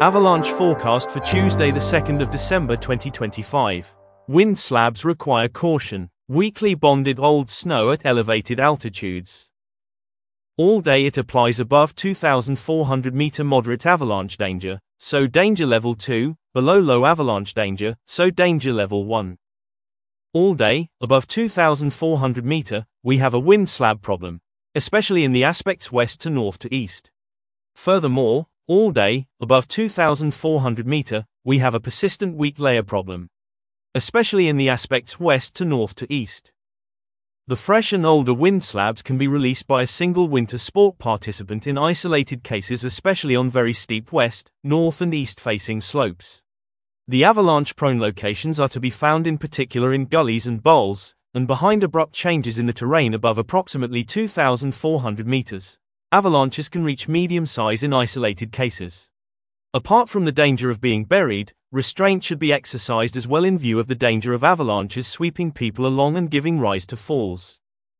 Avalanche forecast for Tuesday the 2nd of December 2025. Wind slabs require caution. Weakly bonded old snow at elevated altitudes. All day it applies above 2,400 meter moderate avalanche danger, so danger level 2, below low avalanche danger, so danger level 1. All day, above 2,400 meter, we have a wind slab problem, especially in the aspects west to north to east. Furthermore, all day, above 2,400 meter, we have a persistent weak layer problem, especially in the aspects west to north to east. The fresh and older wind slabs can be released by a single winter sport participant in isolated cases, especially on very steep west, north and east facing slopes. The avalanche-prone locations are to be found in particular in gullies and bowls, and behind abrupt changes in the terrain above approximately 2,400 meters. Avalanches can reach medium size in isolated cases. Apart from the danger of being buried, restraint should be exercised as well in view of the danger of avalanches sweeping people along and giving rise to falls.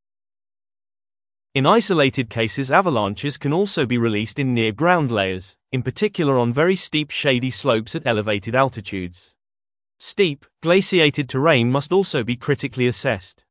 In isolated cases, avalanches can also be released in near-ground layers, in particular on very steep shady slopes at elevated altitudes. Steep, glaciated terrain must also be critically assessed.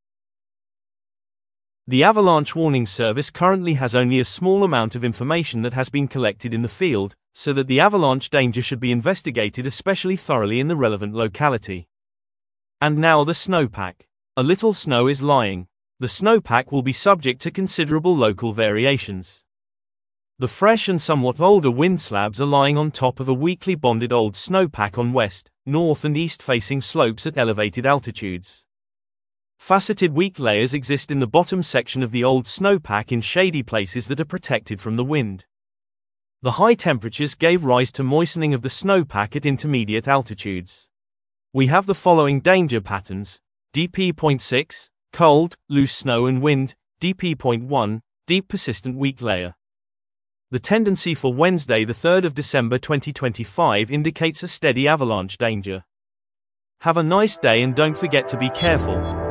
The Avalanche Warning Service currently has only a small amount of information that has been collected in the field, so that the avalanche danger should be investigated especially thoroughly in the relevant locality. And now the snowpack. A little snow is lying. The snowpack will be subject to considerable local variations. The fresh and somewhat older wind slabs are lying on top of a weakly bonded old snowpack on west, north and east facing slopes at elevated altitudes. Faceted weak layers exist in the bottom section of the old snowpack in shady places that are protected from the wind. The high temperatures gave rise to moistening of the snowpack at intermediate altitudes. We have the following danger patterns: DP.6, cold, loose snow and wind; DP.1, deep persistent weak layer. The tendency for Wednesday the 3rd of December 2025 indicates a steady avalanche danger. Have a nice day and don't forget to be careful.